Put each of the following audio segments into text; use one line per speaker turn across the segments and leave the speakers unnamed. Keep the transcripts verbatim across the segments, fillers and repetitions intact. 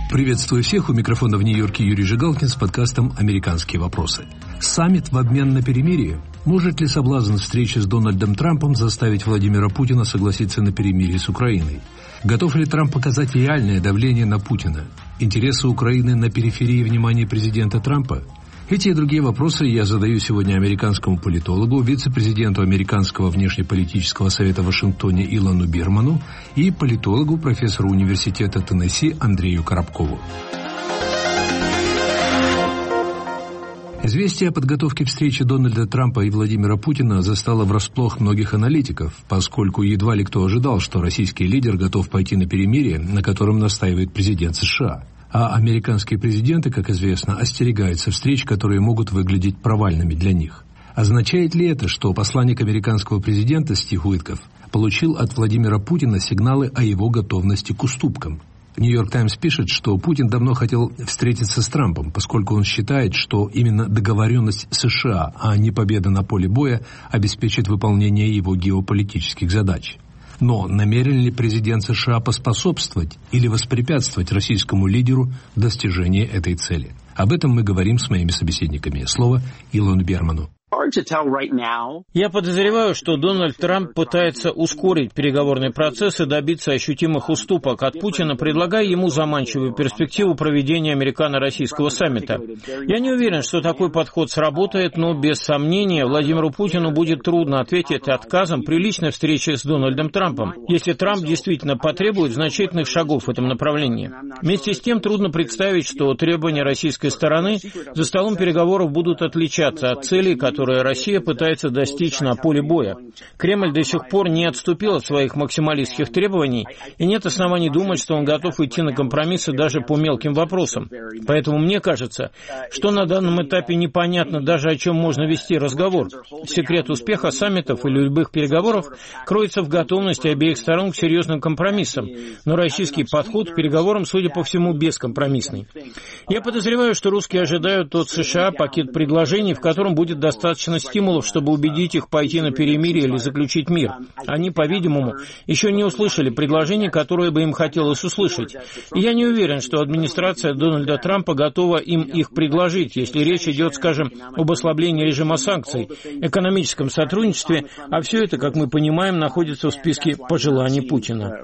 Приветствую всех. У микрофона в Нью-Йорке Юрий Жигалкин с подкастом «Американские вопросы». Саммит в обмен на перемирие? Может ли соблазн встречи с Дональдом Трампом заставить Владимира Путина согласиться на перемирие с Украиной? Готов ли Трамп показать реальное давление на Путина? Интересы Украины на периферии внимания президента Трампа? Эти и другие вопросы я задаю сегодня американскому политологу, вице-президенту Американского внешнеполитического совета в Вашингтоне Илону Бирману и политологу, профессору университета Теннесси Андрею Коробкову. Известие о подготовке встречи Дональда Трампа и Владимира Путина застало врасплох многих аналитиков, поскольку едва ли кто ожидал, что российский лидер готов пойти на перемирие, на котором настаивает президент США. А американские президенты, как известно, остерегаются встреч, которые могут выглядеть провальными для них. Означает ли это, что посланник американского президента Стив Уитков получил от Владимира Путина сигналы о его готовности к уступкам? «Нью-Йорк Таймс» пишет, что Путин давно хотел встретиться с Трампом, поскольку он считает, что именно договоренность США, а не победа на поле боя, обеспечит выполнение его геополитических задач. Но намерен ли президент США поспособствовать или воспрепятствовать российскому лидеру в достижении этой цели? Об этом мы говорим с моими собеседниками. Слово Илону Бирману.
Я подозреваю, что Дональд Трамп пытается ускорить переговорный процесс и добиться ощутимых уступок от Путина, предлагая ему заманчивую перспективу проведения американо-российского саммита. Я не уверен, что такой подход сработает, но без сомнения Владимиру Путину будет трудно ответить отказом при личной встрече с Дональдом Трампом, если Трамп действительно потребует значительных шагов в этом направлении. Вместе с тем трудно представить, что требования российской стороны за столом переговоров будут отличаться от целей, которые которое Россия пытается достичь на поле боя. Кремль до сих пор не отступил от своих максималистских требований, и нет оснований думать, что он готов идти на компромиссы даже по мелким вопросам. Поэтому мне кажется, что на данном этапе непонятно даже, о чем можно вести разговор. Секрет успеха саммитов или любых переговоров кроется в готовности обеих сторон к серьезным компромиссам, но российский подход к переговорам, судя по всему, бескомпромиссный. Я подозреваю, что русские ожидают от США пакет предложений, в котором будет достаточно достаточно стимулов, чтобы убедить их пойти на перемирие или заключить мир. Они, по-видимому, еще не услышали предложений, которые бы им хотелось услышать. И я не уверен, что администрация Дональда Трампа готова им их предложить, если речь идет, скажем, об ослаблении режима санкций, экономическом сотрудничестве, а все это, как мы понимаем, находится в списке пожеланий Путина.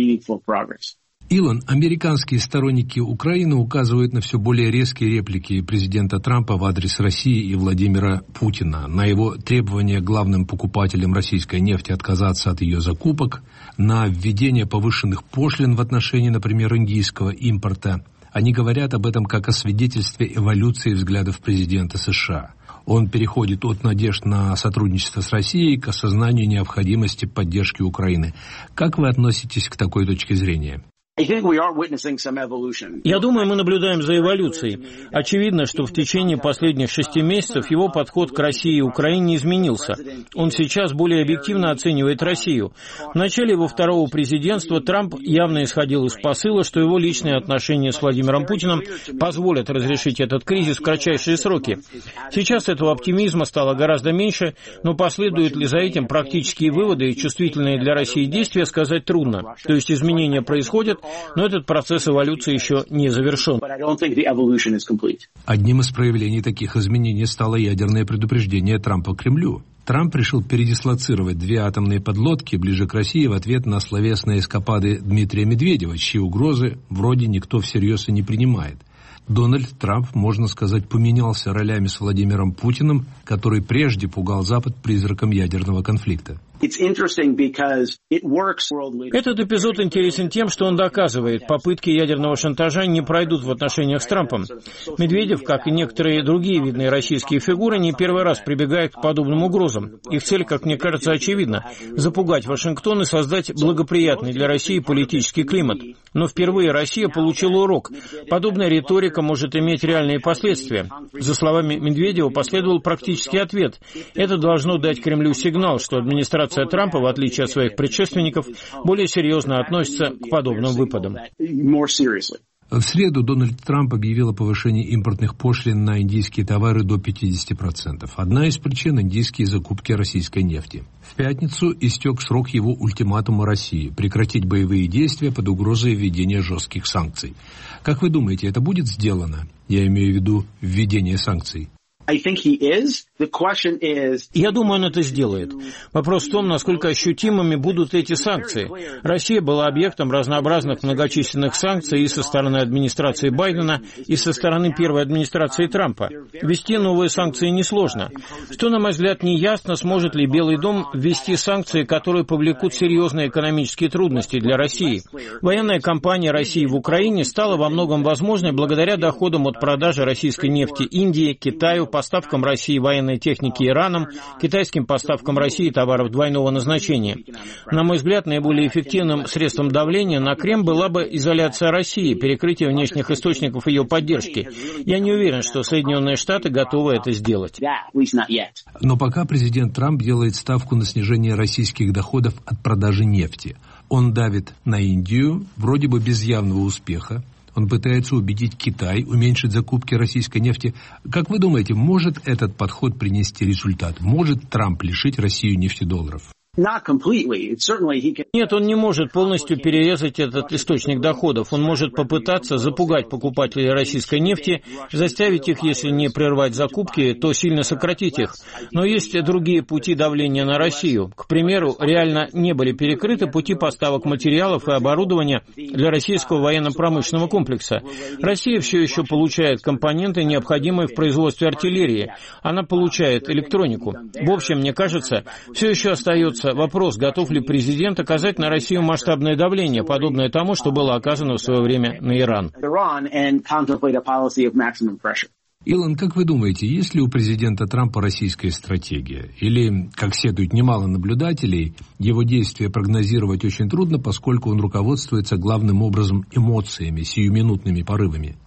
Илон, американские сторонники Украины указывают на все более резкие реплики президента Трампа в адрес России и Владимира Путина, на его требования главным покупателям российской нефти отказаться от ее закупок, на введение повышенных пошлин в отношении, например, индийского импорта. Они говорят об этом как о свидетельстве эволюции взглядов президента США. Он переходит от надежд на сотрудничество с Россией к осознанию необходимости поддержки Украины. Как вы относитесь к такой точке зрения?
Я думаю, мы наблюдаем за эволюцией. Очевидно, что в течение последних шести месяцев его подход к России и Украине не изменился. Он сейчас более объективно оценивает Россию. В начале его второго президентства Трамп явно исходил из посыла, что его личные отношения с Владимиром Путиным позволят разрешить этот кризис в кратчайшие сроки. Сейчас этого оптимизма стало гораздо меньше, но последуют ли за этим практические выводы и чувствительные для России действия, сказать трудно. То есть изменения происходят, но этот процесс эволюции еще не завершен.
Одним из проявлений таких изменений стало ядерное предупреждение Трампа Кремлю. Трамп решил передислоцировать две атомные подлодки ближе к России в ответ на словесные эскапады Дмитрия Медведева, чьи угрозы вроде никто всерьез и не принимает. Дональд Трамп, можно сказать, поменялся ролями с Владимиром Путиным, который прежде пугал Запад призраком ядерного конфликта.
Этот эпизод интересен тем, что он доказывает, попытки ядерного шантажа не пройдут в отношениях с Трампом. Медведев, как и некоторые другие видные российские фигуры, не первый раз прибегает к подобным угрозам. Их цель, как мне кажется, очевидна – запугать Вашингтон и создать благоприятный для России политический климат. Но впервые Россия получила урок. Подобная риторика может иметь реальные последствия. За словами Медведева последовал практический ответ. Это должно дать Кремлю сигнал, что администрация Трампа, в отличие от своих предшественников, более серьезно относится к подобным выпадам.
В среду Дональд Трамп объявил о повышении импортных пошлин на индийские товары до пятидесяти процентов. Одна из причин – индийские закупки российской нефти. В пятницу истек срок его ультиматума России – прекратить боевые действия под угрозой введения жестких санкций. Как вы думаете, это будет сделано? Я имею в виду введение санкций.
Я думаю, он это сделает. Вопрос в том, насколько ощутимыми будут эти санкции. Россия была объектом разнообразных многочисленных санкций и со стороны администрации Байдена, и со стороны первой администрации Трампа. Ввести новые санкции несложно. Что, на мой взгляд, не ясно, сможет ли Белый дом ввести санкции, которые повлекут серьезные экономические трудности для России. Военная кампания России в Украине стала во многом возможной благодаря доходам от продажи российской нефти Индии, Китаю, поставкам России военной техники Ираном, китайским поставкам России товаров двойного назначения. На мой взгляд, наиболее эффективным средством давления на Кремль была бы изоляция России, перекрытие внешних источников ее поддержки. Я не уверен, что Соединенные Штаты готовы это сделать.
Но пока президент Трамп делает ставку на снижение российских доходов от продажи нефти. Он давит на Индию, вроде бы без явного успеха. Он пытается убедить Китай уменьшить закупки российской нефти. Как вы думаете, может этот подход принести результат? Может Трамп лишить Россию нефтедолларов?
Нет, он не может полностью перерезать этот источник доходов. Он может попытаться запугать покупателей российской нефти, заставить их, если не прервать закупки, то сильно сократить их. Но есть и другие пути давления на Россию. К примеру, реально не были перекрыты пути поставок материалов и оборудования для российского военно-промышленного комплекса. Россия все еще получает компоненты, необходимые в производстве артиллерии. Она получает электронику. В общем, мне кажется, все еще остается вопрос, готов ли президент оказать на Россию масштабное давление, подобное тому, что было оказано в свое время на Иран.
Илон, как вы думаете, есть ли у президента Трампа российская стратегия? Или, как следует немало наблюдателей, его действия прогнозировать очень трудно, поскольку он руководствуется главным образом эмоциями, сиюминутными порывами?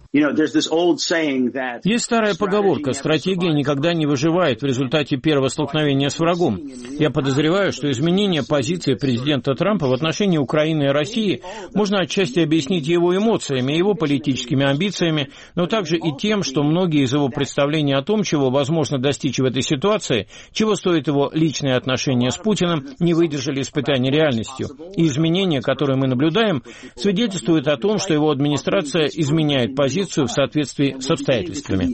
Есть старая поговорка: стратегия никогда не выживает в результате первого столкновения с врагом. Я подозреваю, что изменение позиции президента Трампа в отношении Украины и России можно отчасти объяснить его эмоциями, его политическими амбициями, но также и тем, что многие из его представлений о том, чего возможно достичь в этой ситуации, чего стоит его личные отношения с Путиным, не выдержали испытания реальностью. И изменения, которые мы наблюдаем, свидетельствуют о том, что его администрация изменяет позицию в соответствии с обстоятельствами.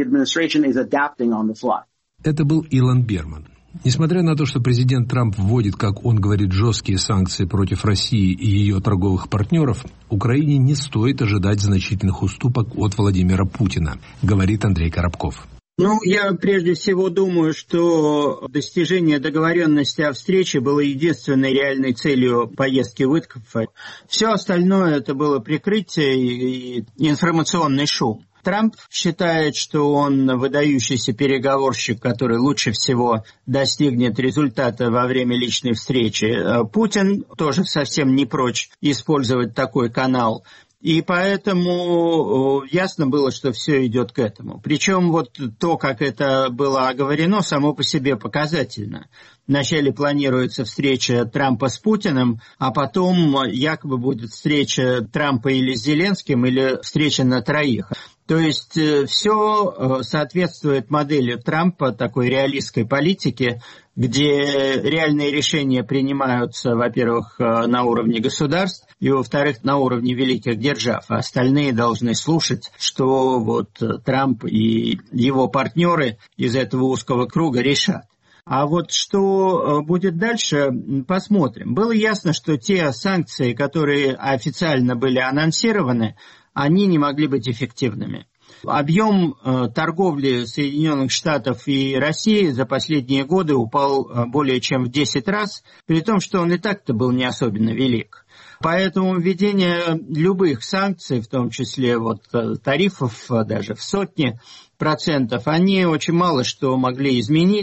Это был Илон Берман. Несмотря на то, что президент Трамп вводит, как он говорит, жесткие санкции против России и ее торговых партнеров, Украине не стоит ожидать значительных уступок от Владимира Путина, говорит Андрей Коробков.
Ну, я прежде всего думаю, что достижение договоренности о встрече было единственной реальной целью поездки Уиткофа. Все остальное это было прикрытие и информационный шум. Трамп считает, что он выдающийся переговорщик, который лучше всего достигнет результата во время личной встречи. Путин тоже совсем не прочь использовать такой канал. И поэтому ясно было, что все идет к этому. Причем вот то, как это было оговорено, само по себе показательно. Вначале планируется встреча Трампа с Путиным, а потом якобы будет встреча Трампа или с Зеленским, или встреча на троих. То есть все соответствует модели Трампа, такой реалистской политики, где реальные решения принимаются, во-первых, на уровне государств, и, во-вторых, на уровне великих держав. А остальные должны слушать, что вот Трамп и его партнеры из этого узкого круга решат. А вот что будет дальше, посмотрим. Было ясно, что те санкции, которые официально были анонсированы, они не могли быть эффективными. Объем э, торговли Соединенных Штатов и России за последние годы упал э, более чем в десять раз, при том, что он и так-то был не особенно велик. Поэтому введение любых санкций, в том числе вот, тарифов даже в сотни процентов, они очень мало что могли изменить.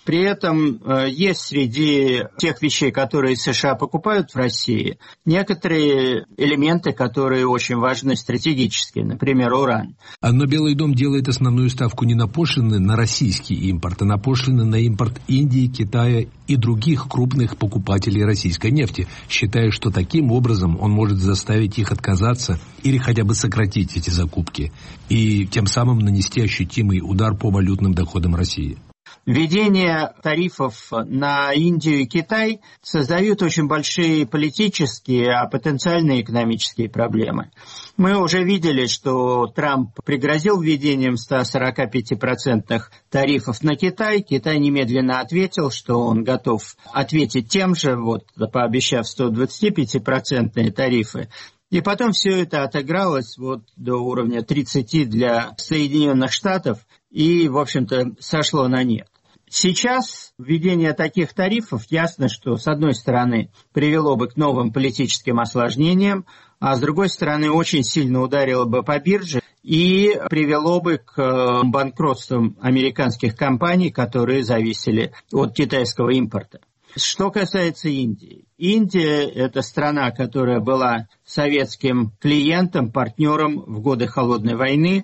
При этом э, есть среди тех вещей, которые США покупают в России, некоторые элементы, которые очень важны стратегически, например, уран.
Но Белый дом делает основную ставку не на пошлины на российский импорт, а на пошлины на импорт Индии, Китая и других крупных покупателей российской нефти, считая, что таким образом он может заставить их отказаться или хотя бы сократить эти закупки, и тем самым нанести ощутимый удар по валютным доходам России.
Введение тарифов на Индию и Китай создают очень большие политические, а потенциально экономические проблемы. Мы уже видели, что Трамп пригрозил введением ста сорока пяти процентов тарифов на Китай. Китай немедленно ответил, что он готов ответить тем же, вот, пообещав сто двадцать пять процентов тарифы. И потом все это отыгралось вот до уровня тридцати для Соединенных Штатов и, в общем-то, сошло на нет. Сейчас введение таких тарифов, ясно, что с одной стороны привело бы к новым политическим осложнениям, а с другой стороны очень сильно ударило бы по бирже и привело бы к банкротствам американских компаний, которые зависели от китайского импорта. Что касается Индии. Индия – это страна, которая была советским клиентом, партнером в годы Холодной войны.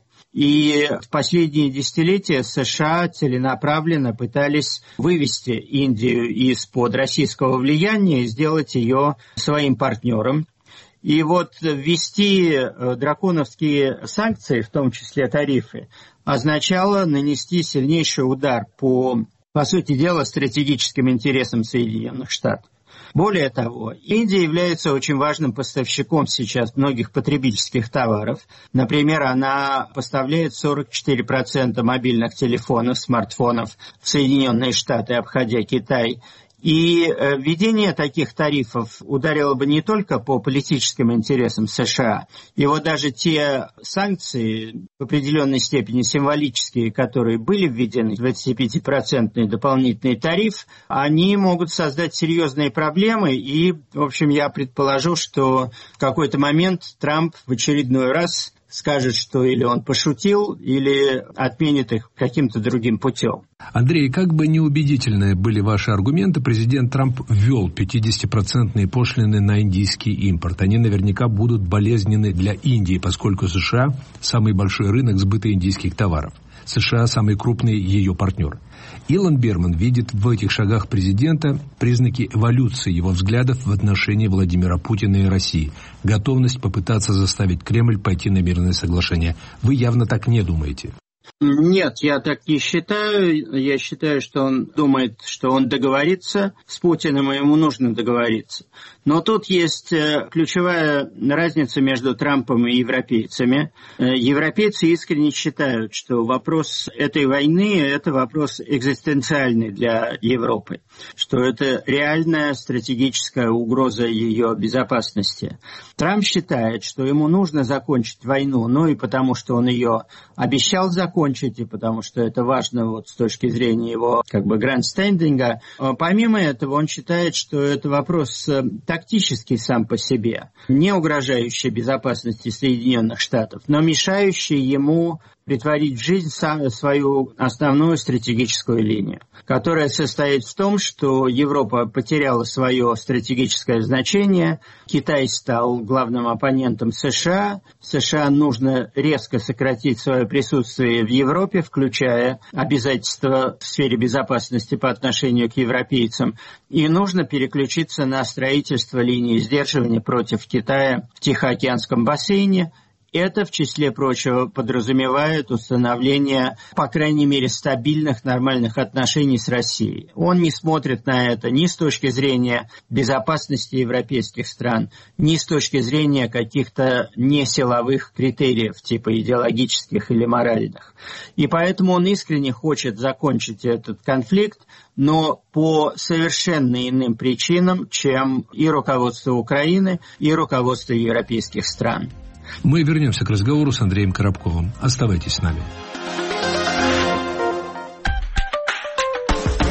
И в последние десятилетия США целенаправленно пытались вывести Индию из-под российского влияния и сделать ее своим партнером. И вот ввести драконовские санкции, в том числе тарифы, означало нанести сильнейший удар по, по сути дела, стратегическим интересам Соединенных Штатов. Более того, Индия является очень важным поставщиком сейчас многих потребительских товаров. Например, она поставляет сорок четыре процента мобильных телефонов, смартфонов в Соединенные Штаты, обходя Китай. И введение таких тарифов ударило бы не только по политическим интересам США, и вот даже те санкции, в определенной степени символические, которые были введены, двадцатипятипроцентный дополнительный тариф, они могут создать серьезные проблемы, и, в общем, я предположу, что в какой-то момент Трамп в очередной раз скажет, что или он пошутил, или отменит их каким-то другим путем.
Андрей, как бы неубедительны были ваши аргументы, президент Трамп ввел пятидесятипроцентные пошлины на индийский импорт. Они наверняка будут болезненны для Индии, поскольку США – самый большой рынок сбыта индийских товаров. США – самый крупный ее партнер. Илон Берман видит в этих шагах президента признаки эволюции его взглядов в отношении Владимира Путина и России, готовность попытаться заставить Кремль пойти на мирное соглашение. Вы явно так не думаете.
Нет, я так не считаю. Я считаю, что он думает, что он договорится с Путиным, и ему нужно договориться. Но тут есть ключевая разница между Трампом и европейцами. Европейцы искренне считают, что вопрос этой войны – это вопрос экзистенциальный для Европы, что это реальная стратегическая угроза ее безопасности. Трамп считает, что ему нужно закончить войну, ну и потому, что он ее обещал закончить, и потому что это важно вот с точки зрения его как бы грандстендинга. Помимо этого, он считает, что это вопрос тактический сам по себе, не угрожающий безопасности Соединенных Штатов, но мешающий ему претворить в жизнь свою основную стратегическую линию, которая состоит в том, что Европа потеряла свое стратегическое значение, Китай стал главным оппонентом США, США нужно резко сократить свое присутствие в Европе, включая обязательства в сфере безопасности по отношению к европейцам, и нужно переключиться на строительство линии сдерживания против Китая в Тихоокеанском бассейне. Это, в числе прочего, подразумевает установление, по крайней мере, стабильных, нормальных отношений с Россией. Он не смотрит на это ни с точки зрения безопасности европейских стран, ни с точки зрения каких-то несиловых критериев, типа идеологических или моральных. И поэтому он искренне хочет закончить этот конфликт, но по совершенно иным причинам, чем и руководство Украины, и руководство европейских стран.
Мы вернемся к разговору с Андреем Коробковым. Оставайтесь с нами.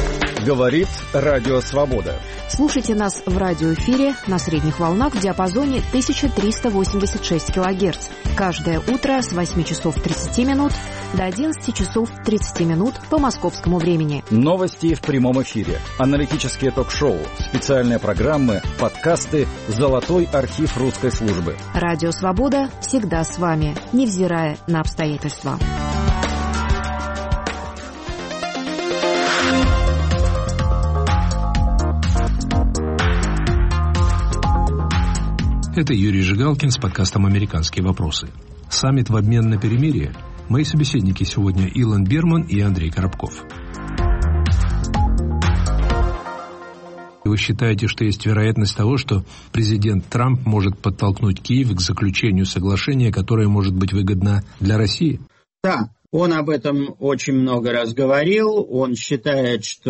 Говорит Радио Свобода.
Слушайте нас в радиоэфире на средних волнах в диапазоне тысяча триста восемьдесят шесть килогерц. Каждое утро с восьми часов тридцати минут до одиннадцати часов тридцати минут по московскому времени.
Новости в прямом эфире, аналитические ток-шоу, специальные программы, подкасты, золотой архив русской службы.
Радио Свобода всегда с вами, невзирая на обстоятельства.
Это Юрий Жигалкин с подкастом «Американские вопросы». Саммит в обмен на перемирие. Мои собеседники сегодня Илон Берман и Андрей Коробков. Вы считаете, что есть вероятность того, что президент Трамп может подтолкнуть Киев к заключению соглашения, которое может быть выгодно для России?
Да. Он об этом очень много раз говорил. Он считает, что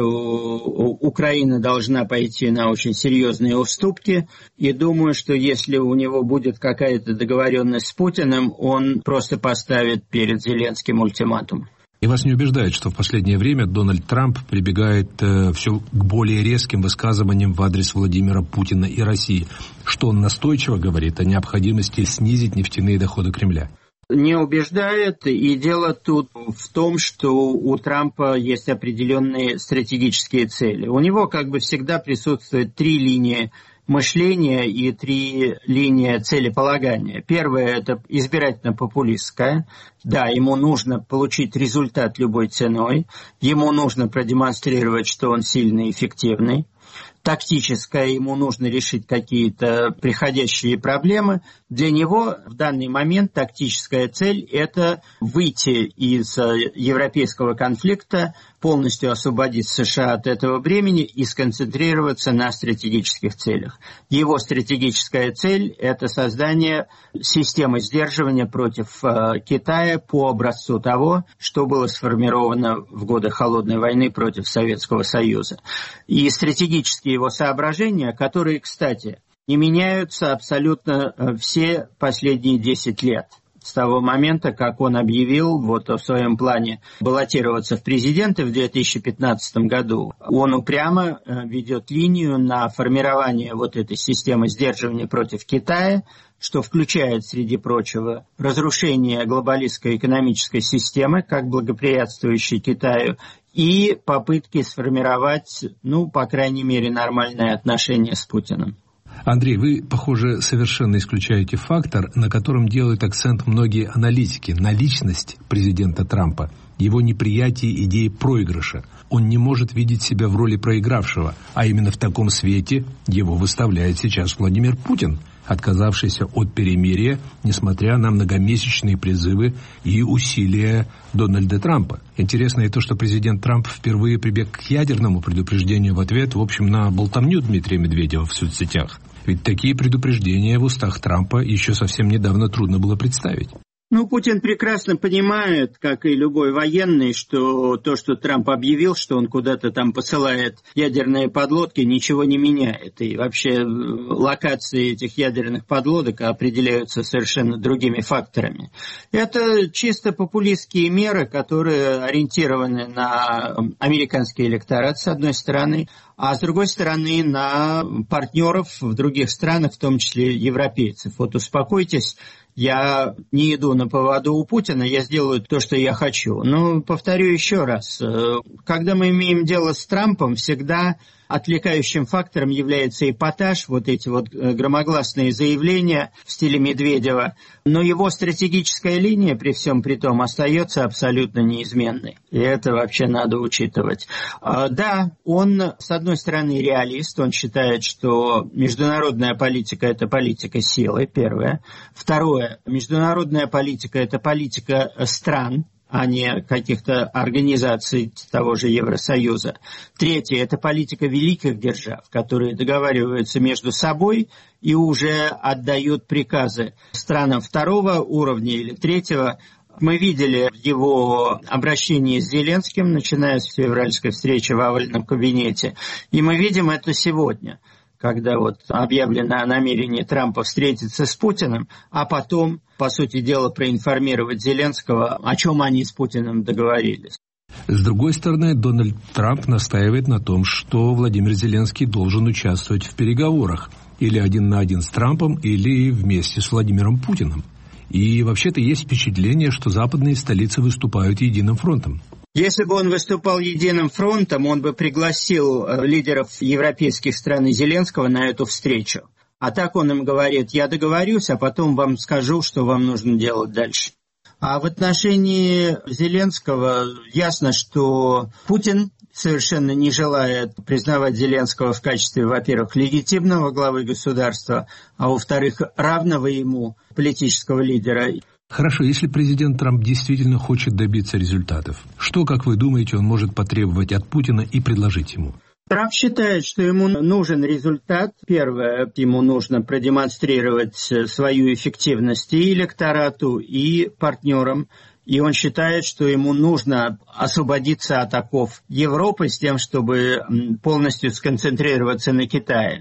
Украина должна пойти на очень серьезные уступки. И думаю, что если у него будет какая-то договоренность с Путиным, он просто поставит перед Зеленским ультиматум.
И вас не убеждает, что в последнее время Дональд Трамп прибегает э, все к более резким высказываниям в адрес Владимира Путина и России, что он настойчиво говорит о необходимости снизить нефтяные доходы Кремля?
Не убеждает, и дело тут в том, что у Трампа есть определенные стратегические цели. У него как бы всегда присутствует три линии мышления и три линии целеполагания. Первая – это избирательно-популистская. Да, ему нужно получить результат любой ценой, ему нужно продемонстрировать, что он сильный и эффективный. Тактическое, ему нужно решить какие-то приходящие проблемы. Для него в данный момент тактическая цель – это выйти из европейского конфликта, полностью освободить США от этого бремени и сконцентрироваться на стратегических целях. Его стратегическая цель – это создание системы сдерживания против э, Китая по образцу того, что было сформировано в годы Холодной войны против Советского Союза. И стратегические его соображения, которые, кстати, не меняются абсолютно все последние десять лет. С того момента, как он объявил вот в своем плане баллотироваться в президенты в две тысячи пятнадцатом году, он упрямо ведет линию на формирование вот этой системы сдерживания против Китая, что включает, среди прочего, разрушение глобалистской экономической системы, как благоприятствующей Китаю, и попытки сформировать, ну, по крайней мере, нормальные отношения с Путиным.
Андрей, вы, похоже, совершенно исключаете фактор, на котором делают акцент многие аналитики, на личность президента Трампа, его неприятие идеи проигрыша. Он не может видеть себя в роли проигравшего, а именно в таком свете его выставляет сейчас Владимир Путин, отказавшийся от перемирия, несмотря на многомесячные призывы и усилия Дональда Трампа. Интересно и то, что президент Трамп впервые прибег к ядерному предупреждению в ответ, в общем, на болтовню Дмитрия Медведева в соцсетях. Ведь такие предупреждения в устах Трампа еще совсем недавно трудно было представить.
Ну, Путин прекрасно понимает, как и любой военный, что то, что Трамп объявил, что он куда-то там посылает ядерные подлодки, ничего не меняет. И вообще локации этих ядерных подлодок определяются совершенно другими факторами. Это чисто популистские меры, которые ориентированы на американский электорат, с одной стороны, а с другой стороны на партнеров в других странах, в том числе европейцев. Вот успокойтесь, я не иду на поводу у Путина, я сделаю то, что я хочу. Но повторю еще раз, когда мы имеем дело с Трампом, всегда отвлекающим фактором является эпатаж, вот эти вот громогласные заявления в стиле Медведева. Но его стратегическая линия при всем при том остается абсолютно неизменной. И это вообще надо учитывать. Да, он, с одной стороны, реалист. Он считает, что международная политика – это политика силы, первое. Второе, международная политика – это политика стран, а не каких-то организаций того же Евросоюза. Третье – это политика великих держав, которые договариваются между собой и уже отдают приказы странам второго уровня или третьего. Мы видели его обращение с Зеленским, начиная с февральской встречи в овальном кабинете, и мы видим это сегодня, когда вот объявлено о намерении Трампа встретиться с Путиным, а потом, по сути дела, проинформировать Зеленского, о чем они с Путиным договорились.
С другой стороны, Дональд Трамп настаивает на том, что Владимир Зеленский должен участвовать в переговорах или один на один с Трампом, или вместе с Владимиром Путиным. И вообще-то есть впечатление, что западные столицы выступают единым фронтом.
Если бы он выступал единым фронтом, он бы пригласил лидеров европейских стран и Зеленского на эту встречу. А так он им говорит: я договорюсь, а потом вам скажу, что вам нужно делать дальше. А в отношении Зеленского ясно, что Путин совершенно не желает признавать Зеленского в качестве, во-первых, легитимного главы государства, а во-вторых, равного ему политического лидера.
Хорошо, если президент Трамп действительно хочет добиться результатов, что, как вы думаете, он может потребовать от Путина и предложить ему?
Трамп считает, что ему нужен результат. Первое, ему нужно продемонстрировать свою эффективность и электорату, и партнерам. И он считает, что ему нужно освободиться от оков Европы с тем, чтобы полностью сконцентрироваться на Китае.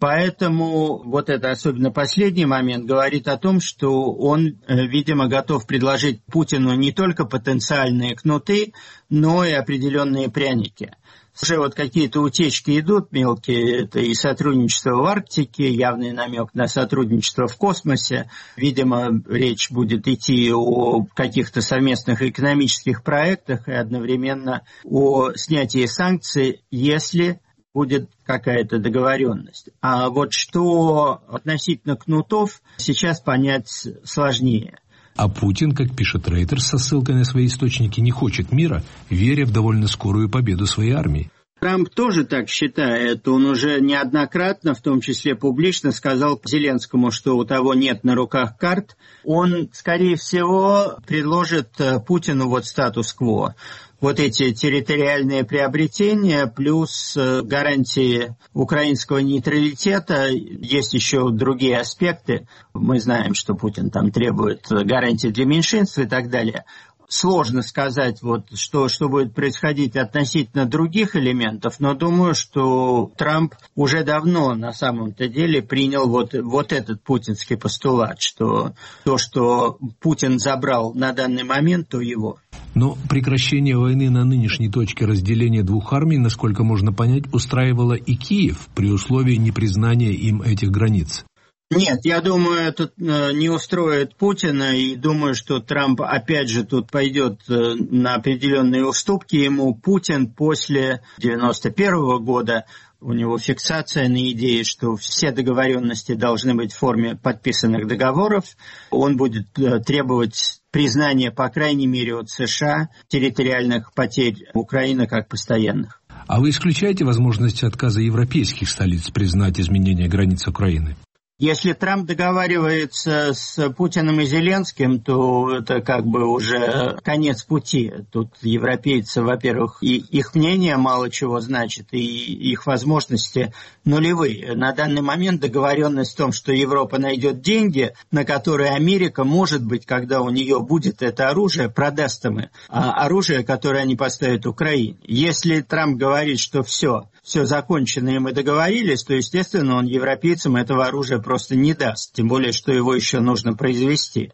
Поэтому вот это, особенно последний момент, говорит о том, что он, видимо, готов предложить Путину не только потенциальные кнуты, но и определенные пряники. Уже вот какие-то утечки идут мелкие, это и сотрудничество в Арктике, явный намек на сотрудничество в космосе. Видимо, речь будет идти о каких-то совместных экономических проектах и одновременно о снятии санкций, если будет какая-то договоренность. А вот что относительно кнутов, сейчас понять сложнее.
А Путин, как пишет Рейтерс со ссылкой на свои источники, не хочет мира, веря в довольно скорую победу своей армии.
Трамп тоже так считает. Он уже неоднократно, в том числе публично, сказал Зеленскому, что у того нет на руках карт. Он, скорее всего, предложит Путину вот статус-кво. Вот эти территориальные приобретения плюс гарантии украинского нейтралитета. Есть еще другие аспекты. Мы знаем, что Путин там требует гарантий для меньшинств и так далее. Сложно сказать, вот, что, что будет происходить относительно других элементов, но думаю, что Трамп уже давно на самом-то деле принял вот, вот этот путинский постулат, что то, что Путин забрал на данный момент, то его.
Но прекращение войны на нынешней точке разделения двух армий, насколько можно понять, устраивало и Киев при условии непризнания им этих границ.
Нет, я думаю, это не устроит Путина, и думаю, что Трамп опять же тут пойдет на определенные уступки. Ему Путин после девяносто первого года, у него фиксация на идее, что все договоренности должны быть в форме подписанных договоров. Он будет требовать признания, по крайней мере, от США территориальных потерь Украины как постоянных.
А вы исключаете возможность отказа европейских столиц признать изменение границ Украины?
Если Трамп договаривается с Путиным и Зеленским, то это как бы уже конец пути. Тут европейцы, во-первых, и их мнение мало чего значит, и их возможности нулевые. На данный момент договоренность в том, что Европа найдет деньги, на которые Америка, может быть, когда у нее будет это оружие, продаст им оружие, которое они поставят Украине. Если Трамп говорит, что все, все закончено и мы договорились, то, естественно, он европейцам этого оружия просто не даст, тем более, что его еще нужно произвести.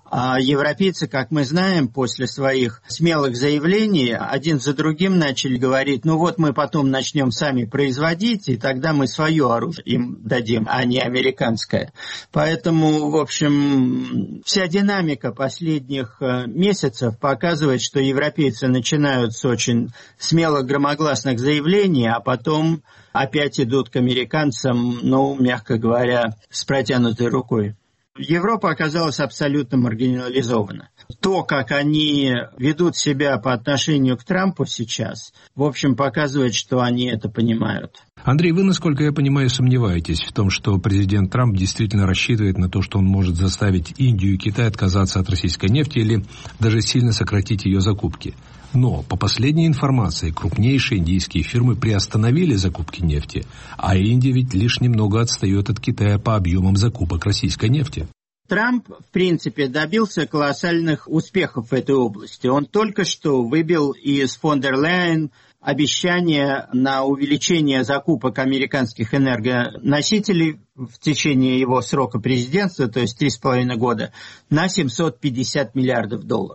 А европейцы, как мы знаем, после своих смелых заявлений один за другим начали говорить: ну вот мы потом начнем сами производить, и тогда мы свое оружие им дадим, а не американское. Поэтому, в общем, вся динамика последних месяцев показывает, что европейцы начинают с очень смелых громогласных заявлений, а потом опять идут к американцам, ну, мягко говоря, с протянутой рукой. Европа оказалась абсолютно маргинализована. То, как они ведут себя по отношению к Трампу сейчас, в общем, показывает, что они это понимают.
Андрей, вы, насколько я понимаю, сомневаетесь в том, что президент Трамп действительно рассчитывает на то, что он может заставить Индию и Китай отказаться от российской нефти или даже сильно сократить ее закупки. Но, по последней информации, крупнейшие индийские фирмы приостановили закупки нефти, а Индия ведь лишь немного отстает от Китая по объемам закупок российской нефти.
Трамп, в принципе, добился колоссальных успехов в этой области. Он только что выбил из фон дер Ляйен обещание на увеличение закупок американских энергоносителей в течение его срока президентства, то есть три с половиной года, на семьсот пятьдесят миллиардов долларов.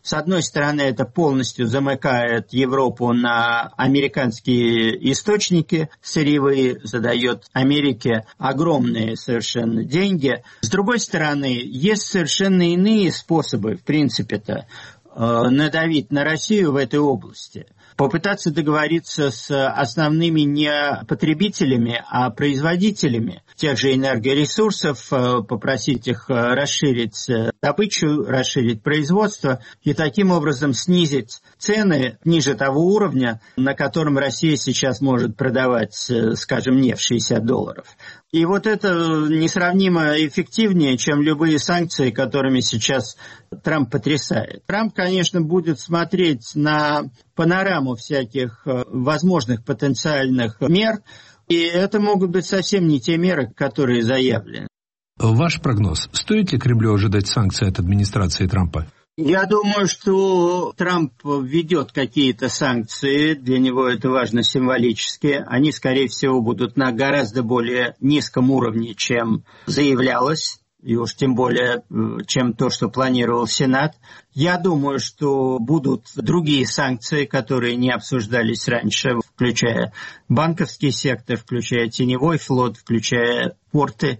С одной стороны, это полностью замыкает Европу на американские источники сырьевые, задает Америке огромные совершенно деньги. С другой стороны, есть совершенно иные способы, в принципе-то, надавить на Россию в этой области. Попытаться договориться с основными не потребителями, а производителями тех же энергоресурсов, попросить их расширить добычу, расширить производство и таким образом снизить цены ниже того уровня, на котором Россия сейчас может продавать, скажем, нефть шестьдесят долларов. И вот это несравнимо эффективнее, чем любые санкции, которыми сейчас Трамп потрясает. Трамп, конечно, будет смотреть на панораму всяких возможных потенциальных мер, и это могут быть совсем не те меры, которые заявлены.
Ваш прогноз. Стоит ли Кремлю ожидать санкций от администрации Трампа?
Я думаю, что Трамп введет какие-то санкции, для него это важно символически. Они, скорее всего, будут на гораздо более низком уровне, чем заявлялось, и уж тем более, чем то, что планировал Сенат. Я думаю, что будут другие санкции, которые не обсуждались раньше, включая банковский сектор, включая теневой флот, включая порты.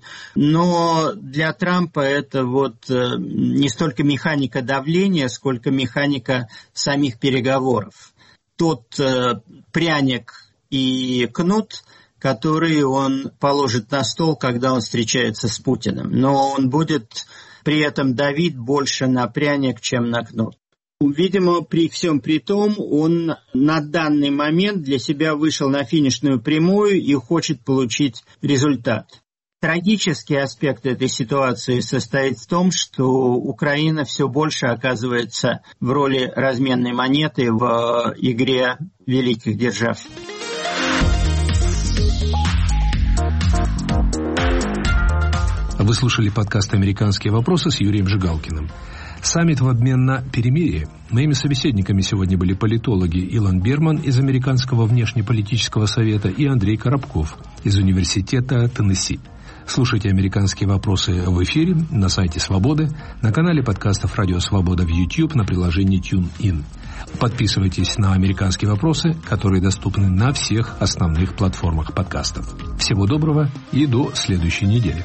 Но для Трампа это вот не столько механика давления, сколько механика самих переговоров. Тот э, пряник и кнут, которые он положит на стол, когда он встречается с Путиным. Но он будет при этом давить больше на пряник, чем на кнут. Видимо, при всем при том, он на данный момент для себя вышел на финишную прямую и хочет получить результат. Трагический аспект этой ситуации состоит в том, что Украина все больше оказывается в роли разменной монеты в игре великих держав.
Вы слушали подкаст «Американские вопросы» с Юрием Жигалкиным. Саммит в обмен на перемирие. Моими собеседниками сегодня были политологи Илон Берман из Американского внешнеполитического совета и Андрей Коробков из Университета Теннесси. Слушайте «Американские вопросы» в эфире, на сайте «Свободы», на канале подкастов «Радио Свобода» в YouTube, на приложении TuneIn. Подписывайтесь на «Американские вопросы», которые доступны на всех основных платформах подкастов. Всего доброго и до следующей недели.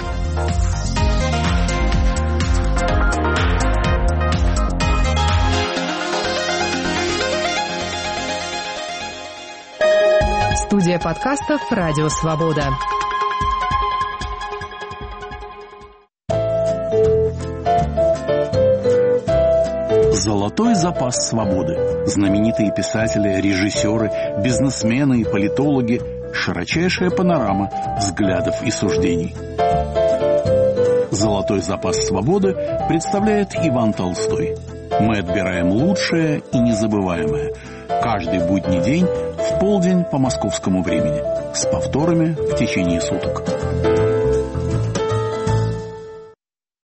Студия подкастов «Радио Свобода».
Золотой запас свободы. Знаменитые писатели, режиссеры, бизнесмены и политологи. Широчайшая панорама взглядов и суждений. Золотой запас свободы представляет Иван Толстой. Мы отбираем лучшее и незабываемое. Каждый будний день в полдень по московскому времени. С повторами в течение суток.